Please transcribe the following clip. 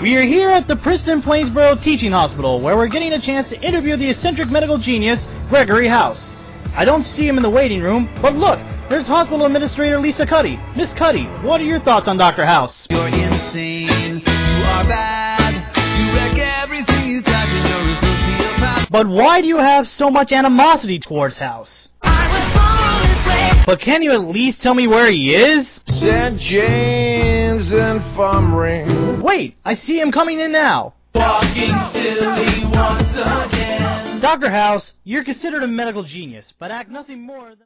We are here at the Princeton Plainsboro Teaching Hospital, where we're getting a chance to interview the eccentric medical genius, Gregory House. I don't see him in the waiting room, but look, there's Hospital Administrator Lisa Cuddy. Miss Cuddy, what are your thoughts on Dr. House? You're insane, you are bad, you wreck everything you touch and you're a sociopath. But why do you have so much animosity towards House? But can you at least tell me where he is? St. James Infirmary. Wait, I see him coming in now. Walking silly once again. Dr. House, you're considered a medical genius, but act nothing more than...